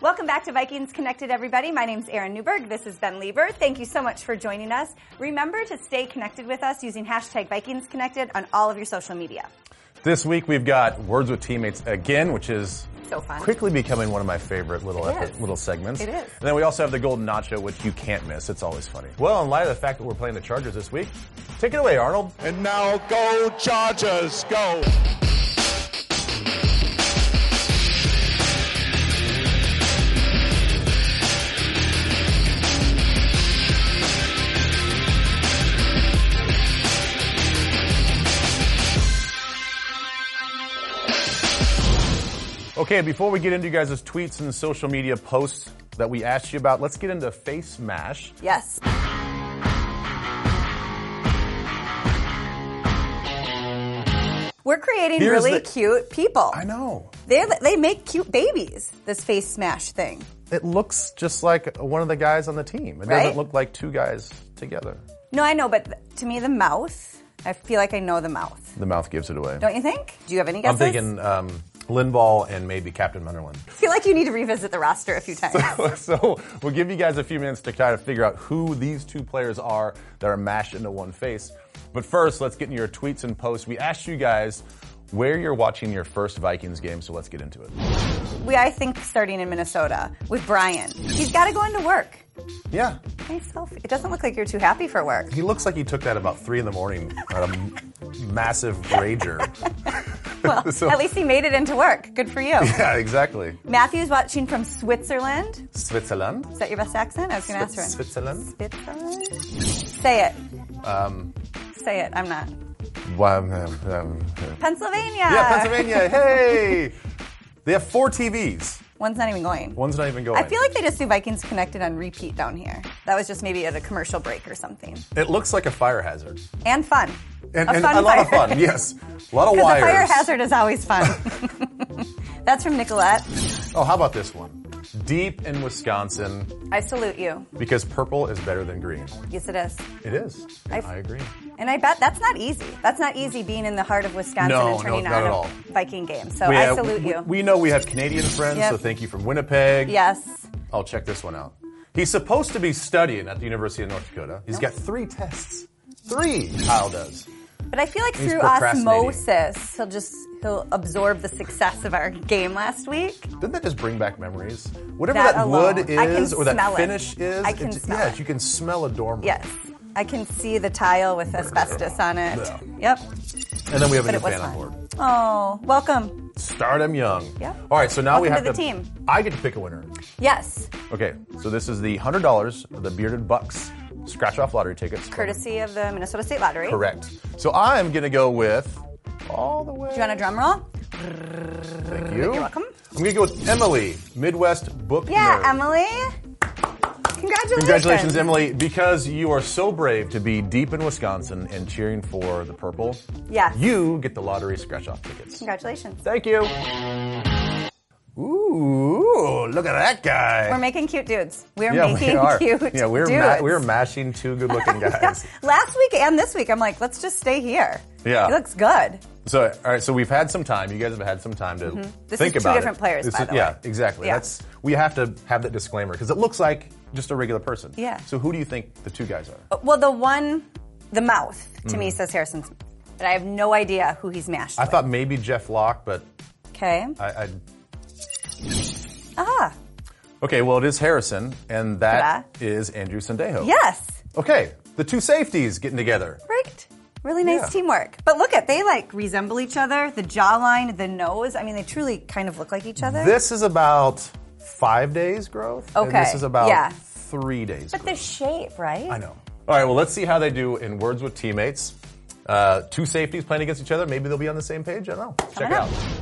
Welcome back to Vikings Connected, everybody. My name's Erin Newberg. This is Ben Lieber. Thank you so much for joining us. Remember to stay connected with us using hashtag Vikings Connected on all of your social media. This week we've got Words with Teammates again, which is so fun. Quickly becoming one of my favorite little segments. It is. And then we also have the Golden Nacho, which you can't miss. It's always funny. Well, in light of the fact that we're playing the Chargers this week, take it away, Arnold. And now go Chargers, go! Okay, before we get into you guys' tweets and social media posts that we asked you about, let's get into Face Mash. Yes. We're creating really cute people. I know. They make cute babies, this Face Smash thing. It looks just like one of the guys on the team. It doesn't look like two guys together. No, I know, but to me, the mouth, I feel like I know the mouth. The mouth gives it away. Don't you think? Do you have any guesses? I'm thinking Linval and maybe Captain Munderland. I feel like you need to revisit the roster a few times. So we'll give you guys a few minutes to kind of figure out who these two players are that are mashed into one face. But first, let's get into your tweets and posts. We asked you guys where you're watching your first Vikings game, so let's get into it. I think starting in Minnesota with Brian. He's got to go into work. Yeah. Nice selfie. It doesn't look like you're too happy for work. He looks like he took that about 3 in the morning at a massive rager. Well, So- at least he made it into work. Good for you. Yeah, exactly. Matthew's watching from Switzerland. Switzerland? Is that your best accent? I was going to ask her. Switzerland? Switzerland? Say it. Say it. I'm not. Pennsylvania. Yeah, Pennsylvania. Hey! They have 4 TVs. One's not even going. One's not even going. I feel like they just do Vikings Connected on repeat down here. That was just maybe at a commercial break or something. It looks like a fire hazard. And fun. And a fun a lot of fire. fun, yes. A lot of Because wires. a fire hazard is always fun. That's from Nicolette. Oh, how about this one? Deep in Wisconsin, I salute you. because purple is better than green. Yes, it is. It is. I agree. And I bet that's not easy. That's not easy being in the heart of Wisconsin No, and turning no, not on at a all. Viking game. So I salute you. We know we have Canadian friends, Yep. so thank you from Winnipeg. Yes. I'll check this one out. He's supposed to be studying at the University of North Dakota. He's got 3 tests. 3, Kyle does. But I feel like He's through procrastinating. osmosis, he'll absorb the success of our game last week. Didn't that just bring back memories? Whatever That that alone. wood I can is or that smell it. finish is, I can smell it. you can smell a dormer. Yes. I can see the tile with asbestos on it. Yeah. Yep. And then we have But a it new was fan on fun. board. Oh, welcome. Start him young. Yep. All right, so now we Welcome have to the team. I get to pick a winner. Yes. Okay, so this is the $100 of the Bearded Bucks scratch-off lottery tickets. Courtesy of the Minnesota State Lottery. Correct. So I'm going to go with all the way. Do you want a drum roll? Thank you. You're welcome. I'm going to go with Emily, Midwest Book Yeah, Nerd. Emily. Congratulations. Congratulations, Emily, because you are so brave to be deep in Wisconsin and cheering for the purple. Yes. You get the lottery scratch-off tickets. Congratulations. Thank you. Ooh, look at that guy. We're making cute dudes. We're Yeah, making we are. cute Yeah, we're dudes. mashing 2 good-looking guys. Last week and this week, I'm like, let's just stay here. Yeah. He looks good. So, all right. So we've had some time. You guys have had some time to This think is two about different it. players, by the Yeah, way. exactly. Yeah. We have to have that disclaimer because it looks like just a regular person. Yeah. So who do you think the 2 guys are? Well, the mouth, to me, says Harrison Smith. But I have no idea who he's mashed I with. thought maybe Jeff Locke, but Okay. I okay. Well, it is Harrison, and that is Andrew Sendejo. Yes. Okay. The 2 safeties getting together. Right. Really nice Yeah. teamwork. But look they resemble each other. The jawline, the nose. I mean, they truly kind of look like each other. This is about 5 days growth. And Okay, this is about yeah. 3 days. But the shape, right? I know. All right, well, let's see how they do in Words with Teammates. 2 safeties playing against each other. Maybe they'll be on the same page. I don't know. Check it out.